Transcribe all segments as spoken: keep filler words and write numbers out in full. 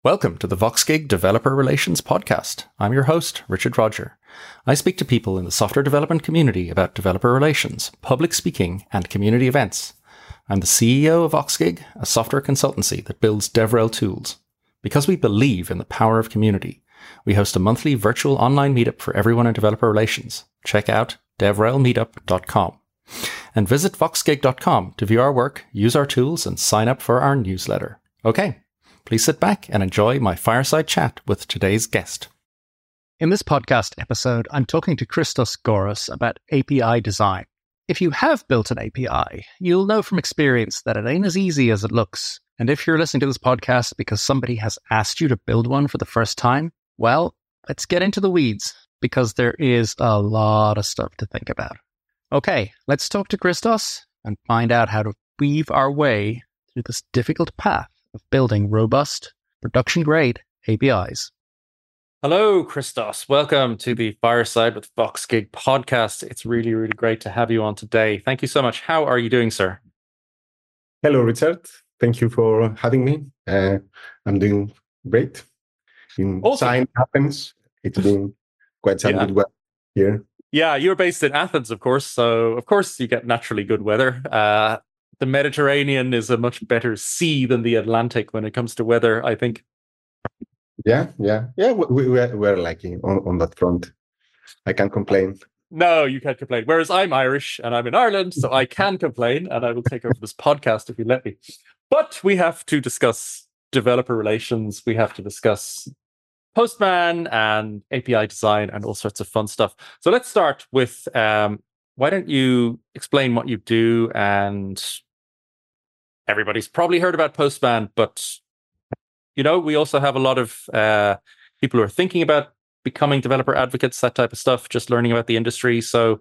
Welcome to the VoxGig Developer Relations Podcast. I'm your host, Richard Rodger. I speak to people in the software development community about developer relations, public speaking, and community events. I'm the C E O of VoxGig, a software consultancy that builds DevRel tools. Because we believe in the power of community, we host a monthly virtual online meetup for everyone in developer relations. Check out devrel meetup dot com. And visit voxgig dot com to view our work, use our tools, and sign up for our newsletter. Okay. Please sit back and enjoy my fireside chat with today's guest. In this podcast episode, I'm talking to Christos Gouros about A P I design. If you have built an A P I, you'll know from experience that it ain't as easy as it looks. And if you're listening to this podcast because somebody has asked you to build one for the first time, well, let's get into the weeds because there is a lot of stuff to think about. Okay, let's talk to Christos and find out how to weave our way through this difficult path of building robust, production-grade A P Is. Hello, Christos. Welcome to the Fireside with VoxGig podcast. It's really, really great to have you on today. Thank you so much. How are you doing, sir? Hello, Richard. Thank you for having me. Uh, I'm doing great. In awesome. Sign Athens, it's been quite some yeah. good weather here. Yeah, you're based in Athens, of course. So, of course, you get naturally good weather. Uh, The Mediterranean is a much better sea than the Atlantic when it comes to weather, I think. Yeah, yeah, yeah. We, we're, we're lucky on, on that front. I can't complain. No, you can't complain. Whereas I'm Irish and I'm in Ireland, so I can complain and I will take over this podcast if you let me. But we have to discuss developer relations. We have to discuss Postman and A P I design and all sorts of fun stuff. So let's start with... Um, why don't you explain what you do? And everybody's probably heard about Postman, but, you know, we also have a lot of uh, people who are thinking about becoming developer advocates, that type of stuff, just learning about the industry. So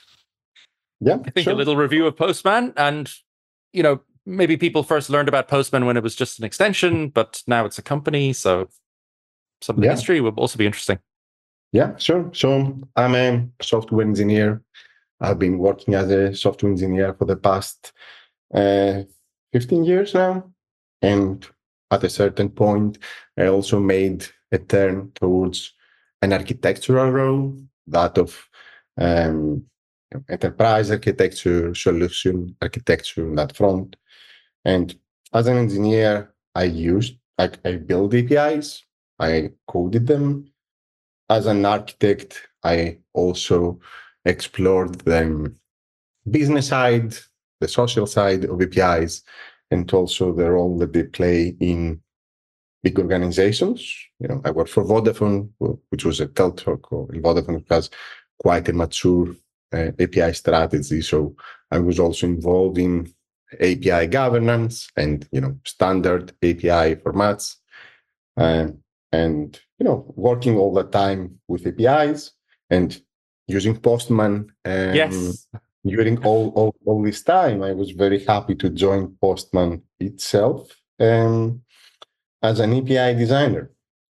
yeah, I think sure. a little review of Postman. And, you know, maybe people first learned about Postman when it was just an extension, but now it's a company. So some of the yeah. history will also be interesting. Yeah, sure. So I'm a software engineer. I've been working as a software engineer for the past uh, fifteen years now. And at a certain point, I also made a turn towards an architectural role, that of um, enterprise architecture, solution architecture on that front. And as an engineer, I used, I, I build A P Is, I coded them. As an architect, I also explored the business side, the social side of A P Is, and also the role that they play in big organizations. You know, I worked for Vodafone, which was a telco, and Vodafone has quite a mature uh, A P I strategy. So I was also involved in A P I governance and, you know, standard A P I formats, uh, and, you know, working all the time with A P Is and using Postman. Um, yes. During all, all, all this time, I was very happy to join Postman itself um, as an A P I designer.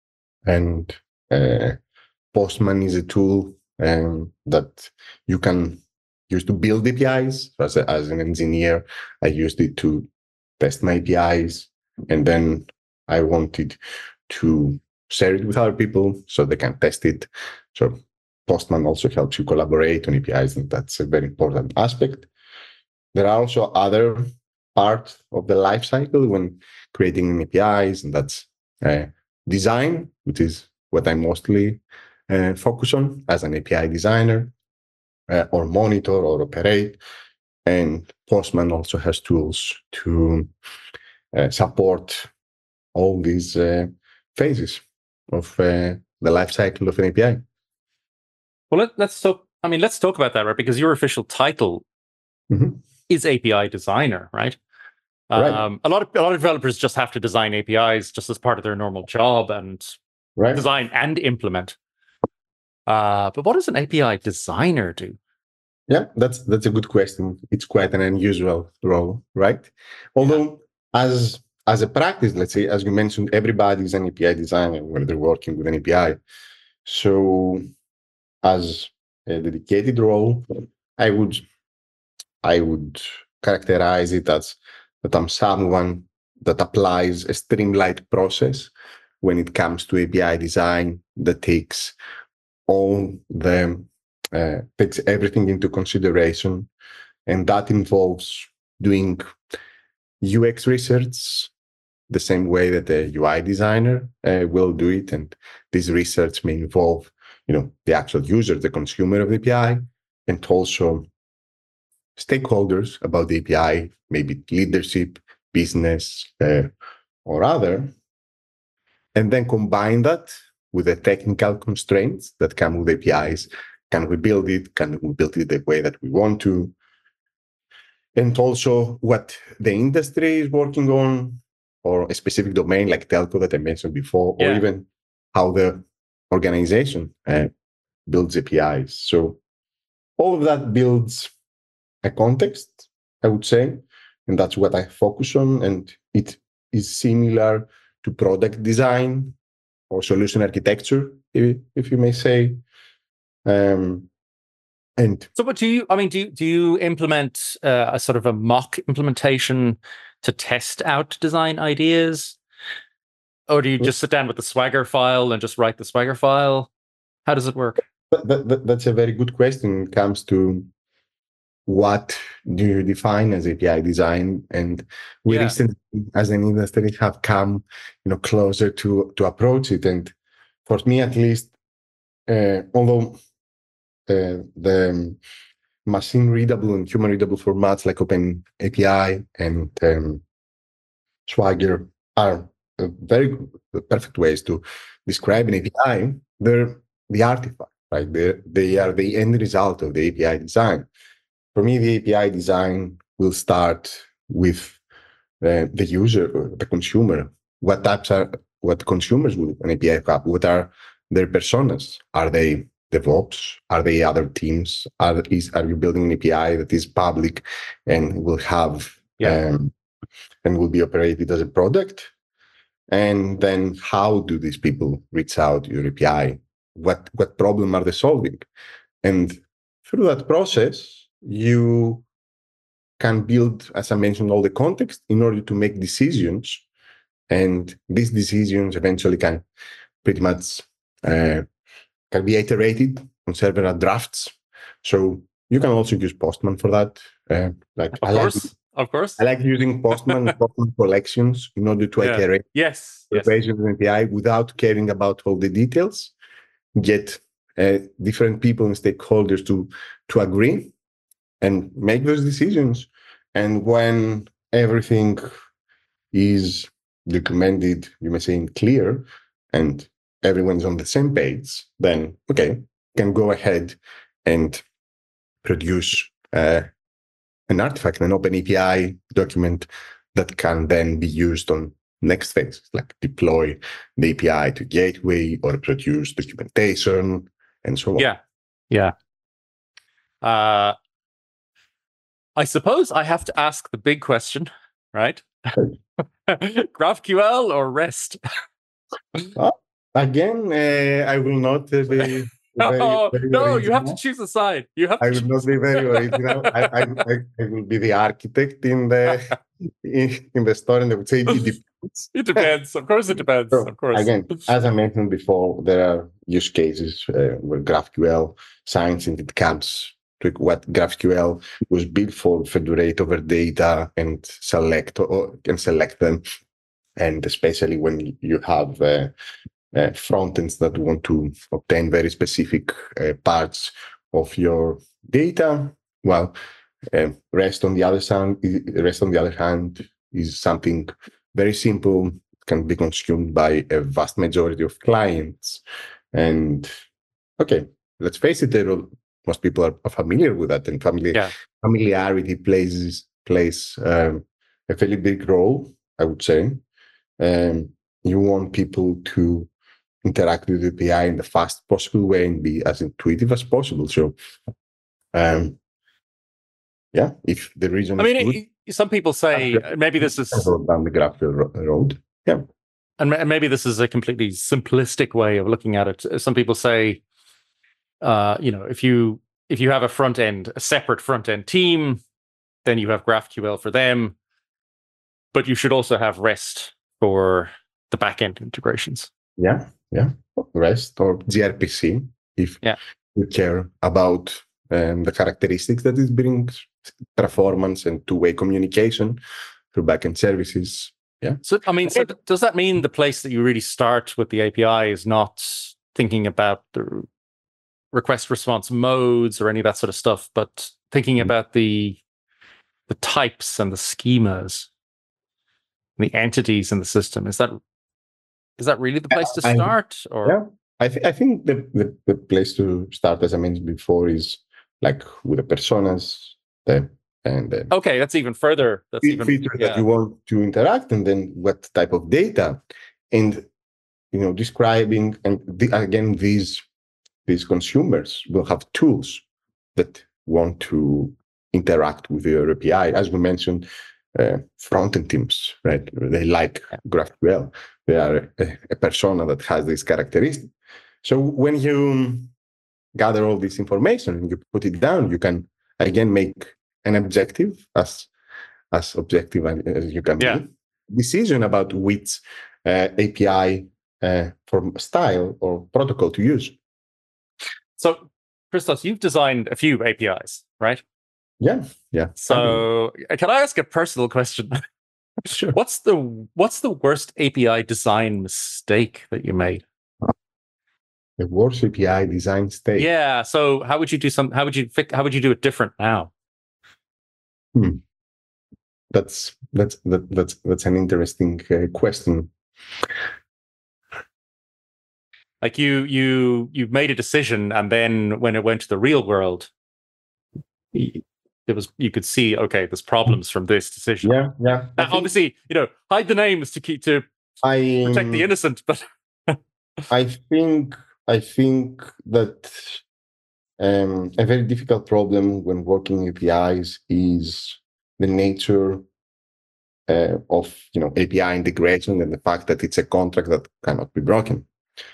And uh, Postman is a tool um, that you can use to build A P Is. So as, a, as an engineer, I used it to test my A P Is. And then I wanted to share it with other people so they can test it. So Postman also helps you collaborate on A P Is, and that's a very important aspect. There are also other parts of the life cycle when creating A P Is, and that's uh, design, which is what I mostly uh, focus on as an A P I designer, uh, or monitor or operate. And Postman also has tools to uh, support all these uh, phases of uh, the life cycle of an A P I. Well, let, let's talk. I mean, let's talk about that, right? Because your official title mm-hmm. is A P I designer, right? Right. Um, a lot of a lot of developers just have to design A P Is just as part of their normal job and right. design and implement. Uh, but what does an A P I designer do? Yeah, that's that's a good question. It's quite an unusual role, right? Although, yeah. as as a practice, let's say, as you mentioned, everybody's an A P I designer when they're working with an A P I. So, as a dedicated role, I would I would characterize it as that I'm someone that applies a streamlined process when it comes to A P I design that takes all the uh, takes everything into consideration, and that involves doing U X research the same way that a U I designer uh, will do it. And this research may involve, you know, the actual user, the consumer of the A P I, and also stakeholders about the A P I, maybe leadership, business, uh, or other, and then combine that with the technical constraints that come with A P Is. Can we build it? Can we build it the way that we want to? And also what the industry is working on, or a specific domain like telco that I mentioned before, Yeah. or even how the organization uh, builds A P Is. So all of that builds a context, I would say, and that's what I focus on. And it is similar to product design or solution architecture, if, if you may say. Um, and so, what do you? I mean, do you, do you implement uh, a sort of a mock implementation to test out design ideas, or do you just sit down with the Swagger file and just write the Swagger file? How does it work? that, that, that's a very good question when it comes to what do you define as A P I design. And we Yeah. recently, as an industry, have come, you know, closer to to approach it. And for me, at least, uh, although uh, the machine readable and human readable formats like Open A P I and um, Swagger are uh, very good, perfect ways to describe an A P I, they're the artifact, right? They're, they are the end result of the A P I design. For me, the A P I design will start with uh, the user, or the consumer. What types are, what consumers will an A P I have? What are their personas? Are they DevOps? Are they other teams? Are, is, are you building an A P I that is public and will have Yeah. um, and will be operated as a product? And then how do these people reach out to your A P I? What what problem are they solving? And through that process, you can build, as I mentioned, all the context in order to make decisions. And these decisions eventually can pretty much uh, can be iterated on several drafts. So you can also use Postman for that. Uh, like Of I course, like, of course. I like using Postman Postman collections in order to Yeah. iterate Yes. the Yes. version of the A P I without caring about all the details. Get uh, different people and stakeholders to to agree and make those decisions. And when everything is documented, you may say, in clear, and everyone's on the same page, then okay, can go ahead and produce uh, an artifact, an open A P I document that can then be used on next phase, like deploy the A P I to gateway or produce documentation and so on. Yeah. Yeah. Uh, I suppose I have to ask the big question, right? GraphQL or REST? Uh, again, uh, I will not uh, be very, no, very no, original. you have to choose a side. You have to I will not be very original. I, I, I, I will be the architect in the in, in the story, and I would say it depends. It depends. Of course, it depends. So, of course. Again, as I mentioned before, there are use cases uh, where GraphQL shines and it comes to what GraphQL was built for: federate over data and select or and select them. And especially when you have uh, uh, front ends that want to obtain very specific uh, parts of your data, well, uh, REST on the other side, REST on the other hand, is something very simple, can be consumed by a vast majority of clients. And okay, let's face it, there are, most people are, are familiar with that, and family, Yeah. familiarity plays plays um, a fairly big role, I would say. Um, you want people to interact with the A P I in the fastest possible way and be as intuitive as possible. So, um, yeah, if the reason I is mean, good, it, some people say maybe this is down the GraphQL road. Yeah, and maybe this is a completely simplistic way of looking at it. Some people say, uh, you know, if you if you have a front end, a separate front end team, then you have GraphQL for them, but you should also have REST for the back-end integrations. Yeah, yeah. REST or gRPC, if yeah. you care about um, the characteristics that it brings, performance and two-way communication through backend services. Yeah. So, I mean, so does that mean the place that you really start with the A P I is not thinking about the request response modes or any of that sort of stuff, but thinking mm-hmm. about the the types and the schemas, the entities in the system? Is that is that really the place to start? I, or yeah, I think I think the, the the place to start, as I mentioned before, is like with the personas, the and then okay, that's even further. That's even features yeah. that you want to interact, and then what type of data, and you know, describing. And the, again, these these consumers will have tools that want to interact with your A P I, as we mentioned. Uh, front-end teams, right? They like GraphQL. They are a, a persona that has this characteristic. So when you gather all this information and you put it down, you can again make an objective, as as objective as you can yeah. be, decision about which uh, A P I uh, for style or protocol to use. So, Christos, you've designed a few A P Is, right? Yeah, yeah. So, can I ask a personal question? Sure. What's the what's the worst A P I design mistake that you made? The worst A P I design mistake. Yeah. So, how would you do some? How would you fix? How would you do it different now? Hmm. That's that's that, that's that's an interesting uh, question. Like you you you made a decision, and then when it went to the real world, it was you could see, okay, there's problems from this decision. Yeah, yeah. Now, obviously, you know, hide the names to keep to I, protect the innocent, but I think I think that um, a very difficult problem when working A P Is is the nature uh, of you know A P I integration and the fact that it's a contract that cannot be broken.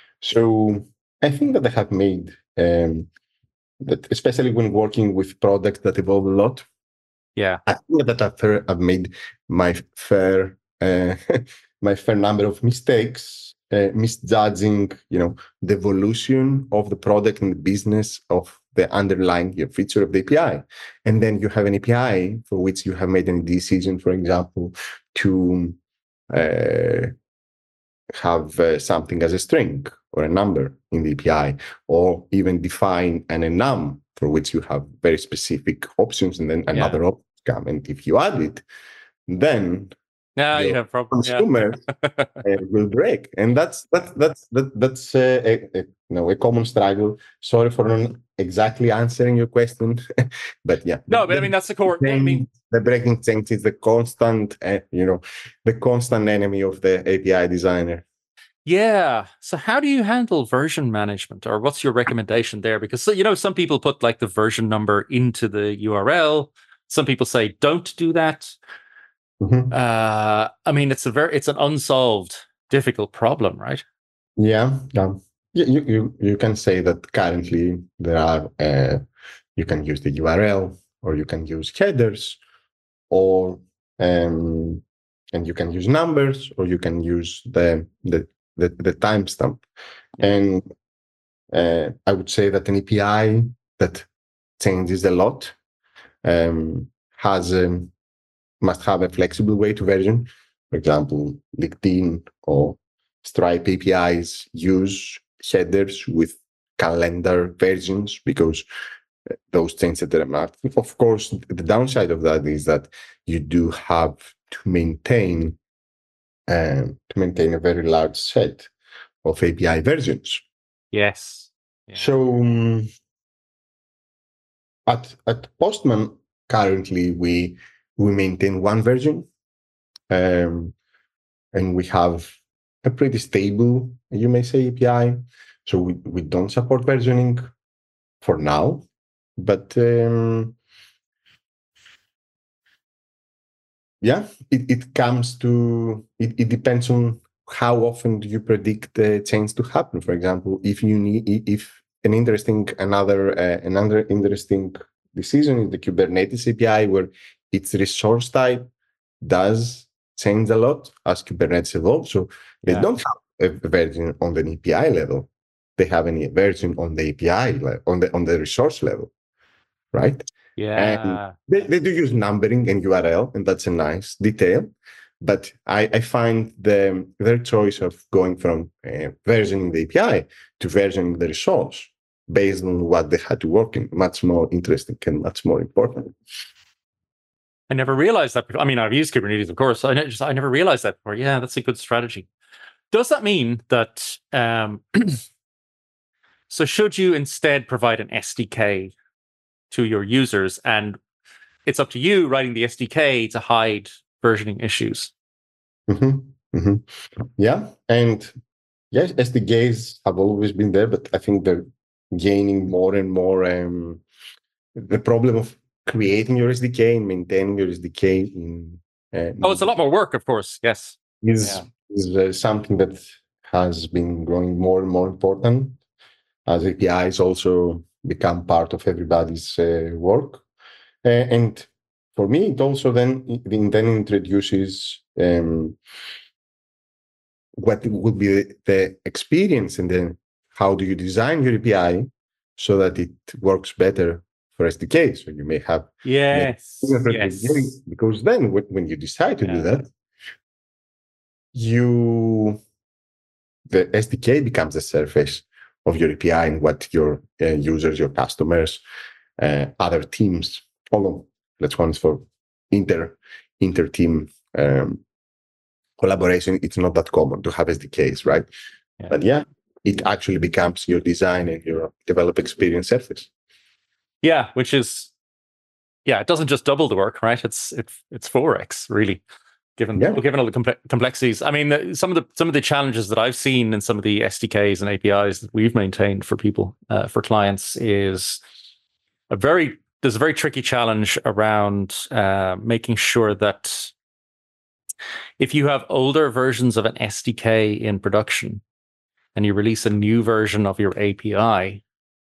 So I think that I have made um, that, especially when working with products that evolve a lot. Yeah, I think that I've, I've made my fair uh, my fair number of mistakes, uh, misjudging, you know, the evolution of the product and the business of the underlying you know, feature of the A P I. And then you have an A P I for which you have made a decision, for example, to uh, have uh, something as a string or a number in the A P I, or even define an enum for which you have very specific options, and then another yeah. option come. And if you add it, then yeah, your you have problems. consumer Yeah. uh, will break, and that's that's that's that, that's uh, a, a, you know a common struggle. Sorry for not exactly answering your question, but yeah. No, the, but I mean that's the core. The, I mean, the breaking change is the constant, uh, you know, the constant enemy of the A P I designer. Yeah. So how do you handle version management, or what's your recommendation there? Because, you know, some people put like the version number into the U R L. Some people say, don't do that. Mm-hmm. Uh, I mean, it's a very, it's an unsolved, difficult problem, right? Yeah. Yeah. You, you, you can say that currently there are, uh, you can use the U R L, or you can use headers, or, um, and you can use numbers, or you can use the, the, the, the timestamp. And uh, I would say that an A P I that changes a lot um, has a, must have a flexible way to version. For example, LinkedIn or Stripe A P Is use headers with calendar versions because those change at the mark. Of course, the downside of that is that you do have to maintain um, to maintain a very large set of A P I versions. Yes. Yeah. So um, at at Postman currently we we maintain one version, um, and we have a pretty stable, you may say, A P I. So we, we don't support versioning for now, but um, yeah, it, it comes to it, it depends on how often do you predict the change to happen. For example, if you need if an interesting another uh, another interesting decision is the Kubernetes A P I, where its resource type does changed a lot as Kubernetes evolved. So they Yeah. don't have a version on the A P I level. They have a version on the A P I le- on the on the resource level, right? And Yeah. they, they do use numbering and U R L, and that's a nice detail. But I, I find the, their choice of going from uh, versioning the A P I to versioning the resource based on what they had to work in much more interesting and much more important. I never realized that before. I mean, I've used Kubernetes, of course. I, ne- just, I never realized that before. Yeah, that's a good strategy. Does that mean that, um, so should you instead provide an S D K to your users, and it's up to you writing the S D K to hide versioning issues? Mm-hmm. Mm-hmm. Yeah. And yes, S D Ks have always been there, but I think they're gaining more and more. Um, the problem of creating your S D K and maintaining your S D K in uh, Oh, it's a lot more work, of course. Yes. is Yeah. is uh, something that has been growing more and more important as A P Is also become part of everybody's uh, work. Uh, and for me, it also then it then introduces um, what would be the, the experience, and then how do you design your A P I so that it works better for S D K. So you may have Yes. for Yes. S D K, because then when you decide to Yeah. do that, you the S D K becomes the surface of your A P I and what your uh, users, your customers, uh, other teams follow. That's one for inter inter team um, collaboration. It's not that common to have S D Ks, right? Yeah. But yeah, it actually becomes your design and your develop experience surface. Yeah, which is, yeah, it doesn't just double the work, right? It's it's it's four x really, given Yeah. given all the comple- complexities. I mean, some of the some of the challenges that I've seen in some of the S D Ks and A P Is that we've maintained for people, uh, for clients, is a very there's a very tricky challenge around uh, making sure that if you have older versions of an S D K in production and you release a new version of your A P I,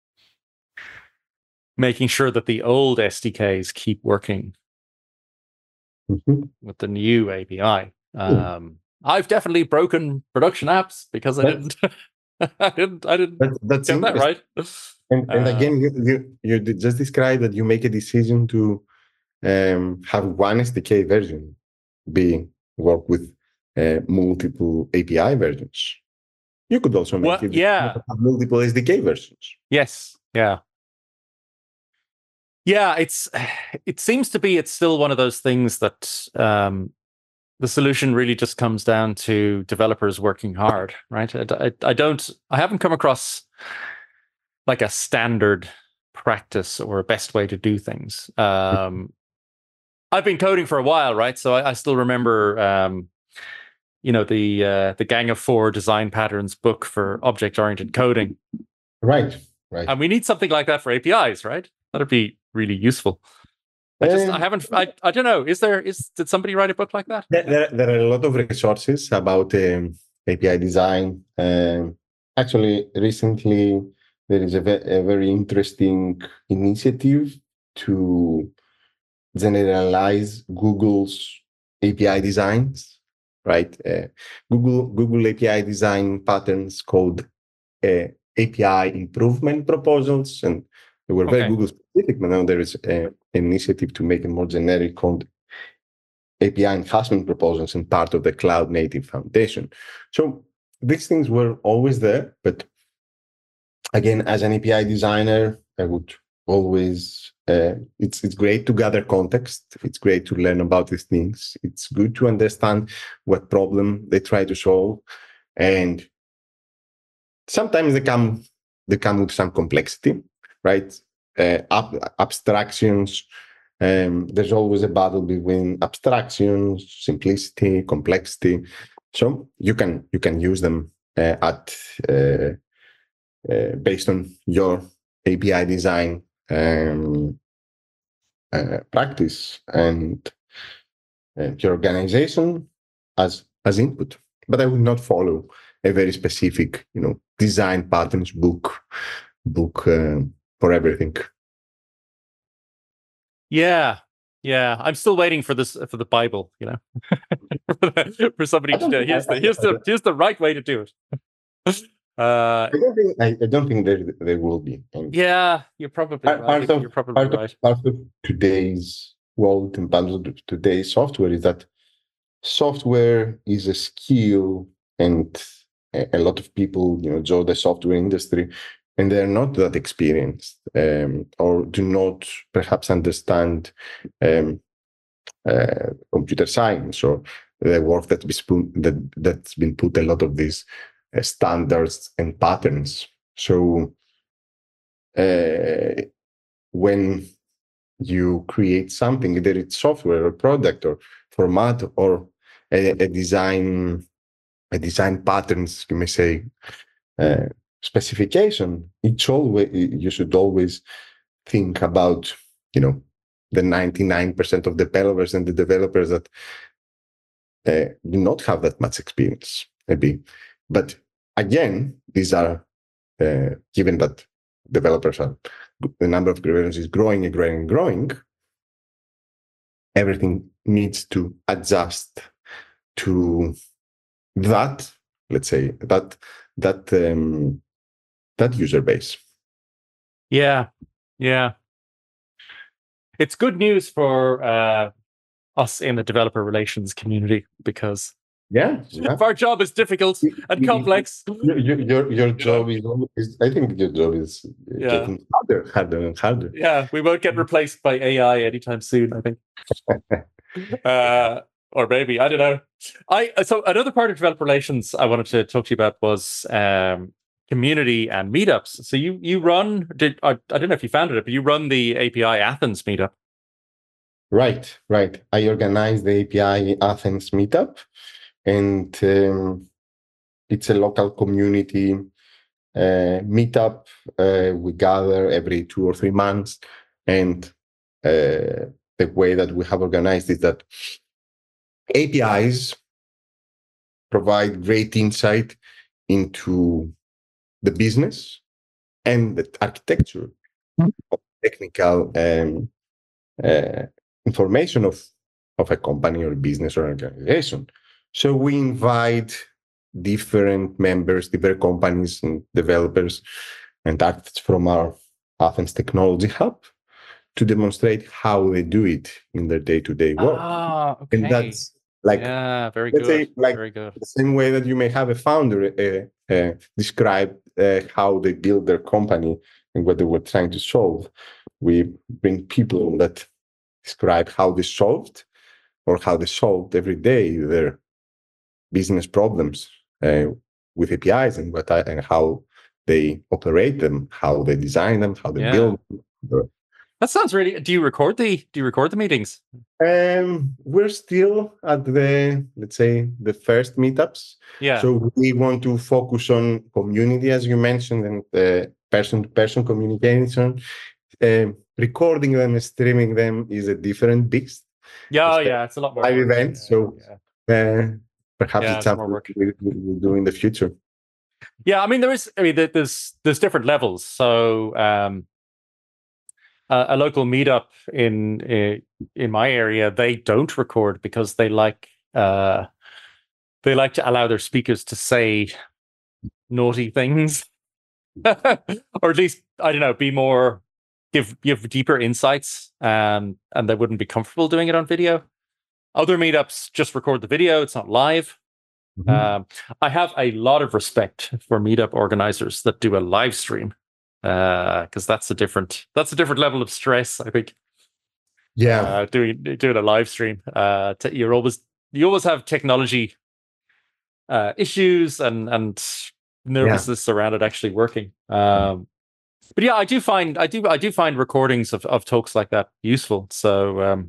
making sure that the old S D Ks keep working Mm-hmm. with the new A P I. Um, I've definitely broken production apps because I That's, didn't, I didn't, I didn't that, that's get that right. And, and Uh, again, you, you you just described that you make a decision to um, have one S D K version be work with uh, multiple A P I versions. You could also make well, it yeah, have multiple S D K versions. yes, yeah, yeah. It's it seems to be it's still one of those things that um, the solution really just comes down to developers working hard, right? I, I, I don't, I haven't come across like a standard practice or a best way to do things. Um, I've been coding for a while, right? So I, I still remember, um, you know, the uh, the Gang of Four design patterns book for object-oriented coding, Right, right. and we need something like that for A P Is, right? That'd be really useful. I just, I Um, haven't, I, I don't know. Is there, is did somebody write a book like that? there, there, there are a lot of resources about um, A P I design. Um, actually, recently there is a, ve- a very interesting initiative to generalize Google's A P I designs, right? Uh, Google Google A P I design patterns called uh, A P I improvement proposals, and they were very Okay. Google specific. But now there is a, an initiative to make it more generic called A P I enhancement proposals and part of the Cloud Native Foundation. So these things were always there, but again, as an A P I designer, I would always uh, it's it's great to gather context. It's great to learn about these things. It's good to understand what problem they try to solve, and sometimes they come they come with some complexity, right? Uh, ab- abstractions. Um, there's always a battle between abstractions, simplicity, complexity. So you can you can use them uh, at uh, uh, based on your A P I design um, uh, practice and uh, your organization as as input. But I would not follow a very specific, you know, design patterns book book uh, for everything. Yeah. Yeah, I'm still waiting for this for the Bible, you know, for, the, for somebody to do. Here's the here's the here's the right way to do it. Uh, I don't think I, I don't think there there will be. And yeah, you're probably part, right. part of You're probably part right. of part of today's world and part of today's software is that software is a skill, and a, a lot of people, you know, join the software industry, and they're not that experienced, um, or do not perhaps understand um, uh, computer science or the work that's been that that's been put a lot of these uh, standards and patterns. So uh, when you create something, either it's software or product or format or a, a design, a design patterns, you may say, uh, specification, it's always, you should always think about, you know, the ninety-nine percent of developers and the developers that uh, do not have that much experience, maybe. But again, these are, uh, given that developers are, the number of developers is growing and growing and growing, everything needs to adjust to that, let's say, that that um, that user base. Yeah, yeah. It's good news for uh, us in the developer relations community because yeah, yeah. if our job is difficult and complex, your your, your, your job you know? is, is I think your job is yeah. getting harder, harder and harder. Yeah, we won't get replaced by A I anytime soon, I think. uh, or maybe, I don't know. I so another part of developer relations I wanted to talk to you about was um, community and meetups. So you you run did I, I don't know if you founded it, but you run the A P I Athens meetup. Right, right. I organized the A P I Athens meetup, and um, it's a local community uh, meetup. Uh, we gather every two or three months, and uh, the way that we have organized is that A P Is provide great insight into the business and the architecture of technical um, uh, information of, of a company or business or organization. So we invite different members, different companies and developers and architects from our Athens Technology Hub to demonstrate how they do it in their day-to-day work. Ah, okay. And that's like, yeah, very let's good. say, like very good. the same way that you may have a founder uh, uh, describe uh, how they build their company and what they were trying to solve. We bring people that describe how they solved or how they solved every day their business problems uh, with A P Is and what I, and how they operate them, how they design them, how they Yeah. build them. That sounds really. Do you record the Do you record the meetings? Um, we're still at the, let's say, the first meetups. Yeah. So we want to focus on community, as you mentioned, and uh, person-to-person communication. Uh, recording them and streaming them is a different beast. Yeah, yeah, it's a lot more live work. events. Yeah, so yeah. uh, perhaps Yeah, it's it's something more work. we, we, we'll do in the future. Yeah, I mean, there is. I mean, there- there's there's different levels. So. Um, Uh, a local meetup in uh, in my area, they don't record because they like uh, they like to allow their speakers to say naughty things, or at least I don't know, be more give give deeper insights, um, and they wouldn't be comfortable doing it on video. Other meetups just record the video; it's not live. Mm-hmm. Um, I have a lot of respect for meetup organizers that do a live stream. Because uh, that's a different that's a different level of stress, I think. Yeah, uh, doing doing a live stream. Uh, t- you're always you always have technology uh, issues and and nervousness yeah. around it actually working. Um, but yeah, I do find I do I do find recordings of, of talks like that useful. So um,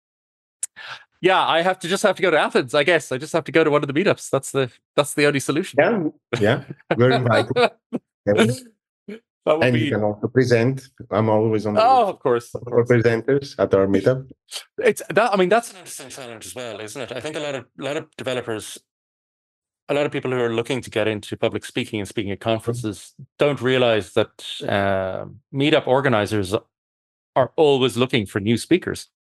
yeah, I have to just have to go to Athens. I guess I just have to go to one of the meetups. That's the that's the only solution. Yeah, yeah, very invited. That would and be... you can also present. I'm always on the oh, of course, of for course. presenters at our meetup. It's that. I mean, that's an interesting challenge as well, isn't it? I think a lot of a lot of developers, a lot of people who are looking to get into public speaking and speaking at conferences don't realize that uh, meetup organizers are always looking for new speakers.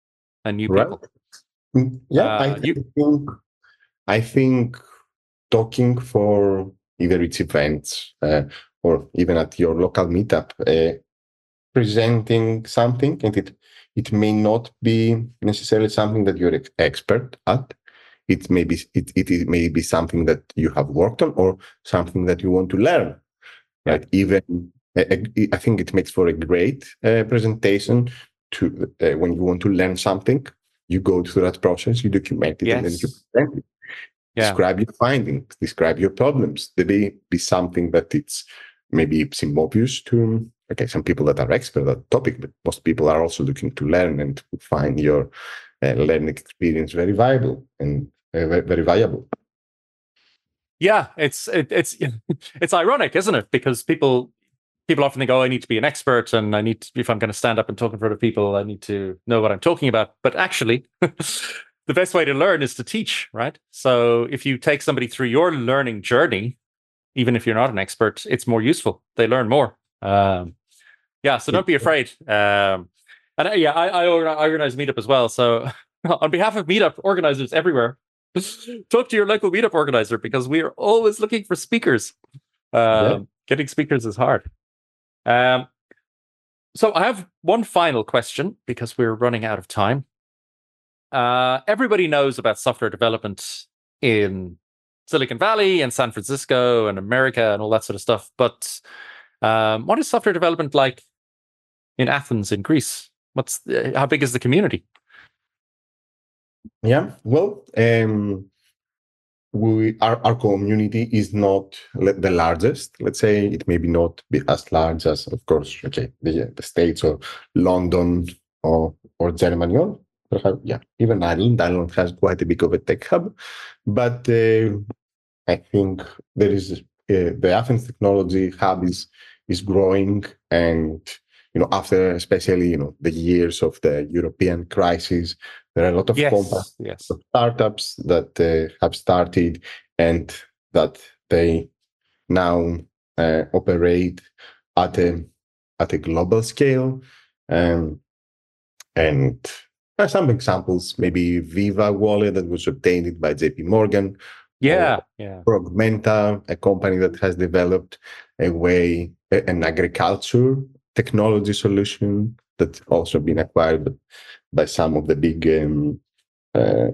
and new Right. people? Mm, Yeah, I Uh, you, think I think talking for either its events uh, or even at your local meetup, uh, presenting something, and it it may not be necessarily something that you're ex- expert at. It may be it, it is- may be something that you have worked on or something that you want to learn. yeah. Right? Even uh, I think it makes for a great uh, presentation to uh, when you want to learn something. You go through that process, you document it, and then you Yes. present it. Yeah. Describe your findings, describe your problems. There may be something that it's maybe seem obvious to okay, some people that are expert at the topic, but most people are also looking to learn and to find your uh, learning experience very viable and uh, very, very viable. Yeah, it's it, it's it's ironic, isn't it? Because people people often think, "Oh, I need to be an expert, and I need to, if I'm going to stand up and talk in front of people, I need to know what I'm talking about." But actually, the best way to learn is to teach, right? So if you take somebody through your learning journey, even if you're not an expert, it's more useful. They learn more. Um, yeah, so don't be afraid. Um, and uh, yeah, I, I organize Meetup as well. So on behalf of Meetup organizers everywhere, talk to your local Meetup organizer because we are always looking for speakers. Um, Yeah. Getting speakers is hard. Um, so I have one final question because we're running out of time. Uh, everybody knows about software development in Silicon Valley and San Francisco and America and all that sort of stuff. But um, what is software development like in Athens, in Greece? What's the, how big is the community? Yeah. Well, um, we our, our community is not le- the largest. Let's say it may be not be as large as, of course, okay, the the States or London or or Germany or perhaps, yeah, even Ireland. Ireland has quite a bit of a tech hub, but uh, I think there is uh, the Athens Technology Hub is is growing, and you know after especially you know the years of the European crisis, there are a lot of companies, Yes, yes. of startups that uh, have started and that they now uh, operate at a at a global scale, um, and uh, some examples maybe Viva Wallet that was obtained by J P Morgan, Yeah, or yeah. Progmenta, a company that has developed a way, an agriculture technology solution that's also been acquired by some of the big um, uh,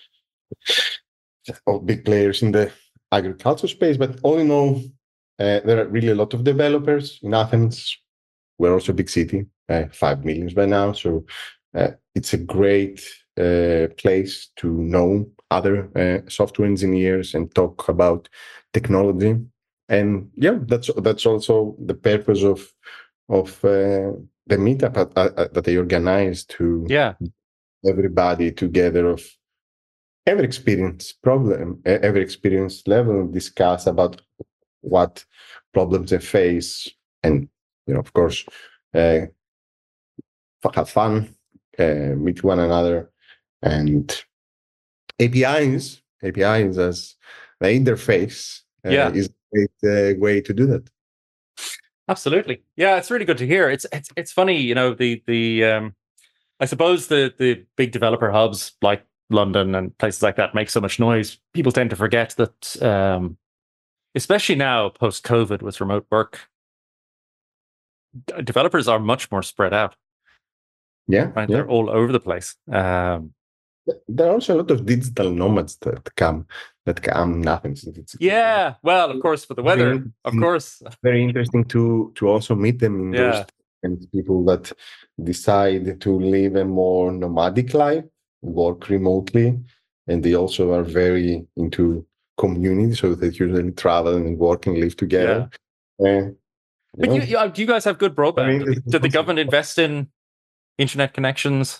of big players in the agriculture space. But all in all, uh, there are really a lot of developers in Athens. We're also a big city, uh, five millions by now. So uh, it's a great uh, place to know other uh, software engineers and talk about technology. And yeah, that's that's also the purpose of of uh, the meetup at, at, that they organize to Yeah. everybody together of every experience problem, e- every experience level, discuss about what problems they face, and you know, of course, uh, f- have fun, uh, meet one another, and A P Is, A P Is as the interface uh, Yeah. is a great uh, way to do that. Absolutely. Yeah, it's really good to hear. It's it's it's funny, you know, the the um I suppose the the big developer hubs like London and places like that make so much noise. People tend to forget that um especially now post COVID with remote work, d- developers are much more spread out, Yeah, right? yeah. They're all over the place. Um There are also a lot of digital nomads that come that come nothing. It's yeah, well, of course for the very weather, of interesting, course. very interesting to to also meet them in those Yeah. and people that decide to live a more nomadic life, work remotely, and they also are very into community, so they usually travel and work and live together. Yeah. And you But you, know, you do you guys have good very broadband? Did the, interesting did the concept. government invest in internet connections?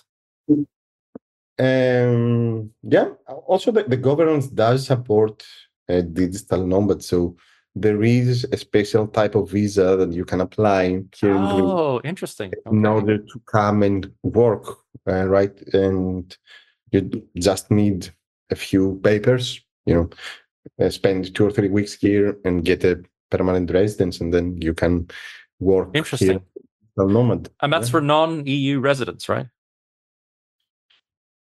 Um, yeah, also the, the governance does support uh, digital nomads. So there is a special type of visa that you can apply here in Greece Oh, interesting. in Okay. order to come and work, uh, right? And you just need a few papers, you know, uh, spend two or three weeks here and get a permanent residence, and then you can work here, Interesting. digital nomad. And Yeah. that's for non-E U residents, right?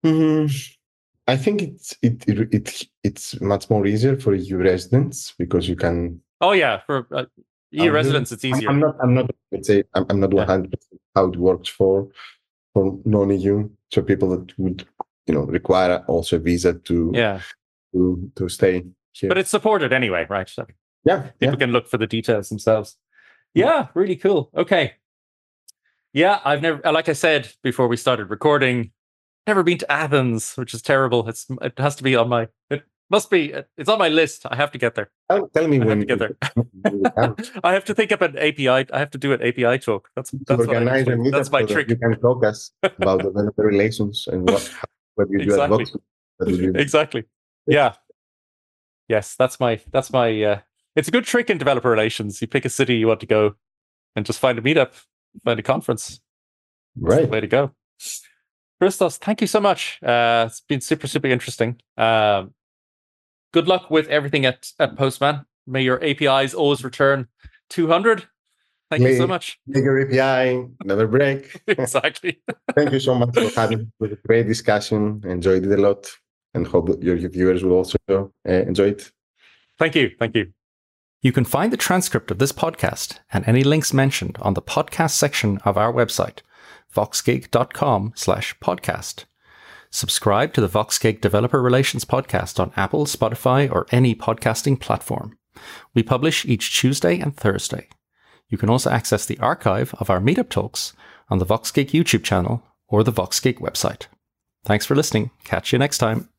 Mm, I think it's it, it it it's much more easier for E U residents because you can. Oh yeah, for uh, E U residents, it's easier. I'm not. I'm not. Let's say I'm, I'm not one hundred percent how it works for for non-E U. So people that would you know require also a visa to yeah to to stay here. But it's supported anyway, right? So yeah, people yeah. can look for the details themselves. Yeah, really cool. Okay. Yeah, I've never, like I said before we started recording, never been to Athens, which is terrible. It's it has to be on my. It must be. It's on my list. I have to get there. Tell, tell me I when have to get there. I have to think up an A P I. I have to do an A P I talk. That's that's to organize what I, that's my so trick. That you can talk us about developer relations and what what you do exactly. at Vox. Do. Exactly. Yeah. Yes, that's my that's my. Uh, it's a good trick in developer relations. You pick a city you want to go, and just find a meetup, find a conference. Right. That's the way to go. Christos, thank you so much. Uh, it's been super, super interesting. Um, good luck with everything at, at Postman. May your A P Is always return two hundred. Thank May, you so much. May your A P I never break. Exactly. Thank you so much for having a great discussion. Enjoyed it a lot and hope that your viewers will also uh, enjoy it. Thank you. Thank you. You can find the transcript of this podcast and any links mentioned on the podcast section of our website, voxgig.com slash podcast. Subscribe to the VoxGig Developer Relations podcast on Apple, Spotify, or any podcasting platform. We publish each Tuesday and Thursday. You can also access the archive of our meetup talks on the VoxGig YouTube channel or the VoxGig website. Thanks for listening. Catch you next time.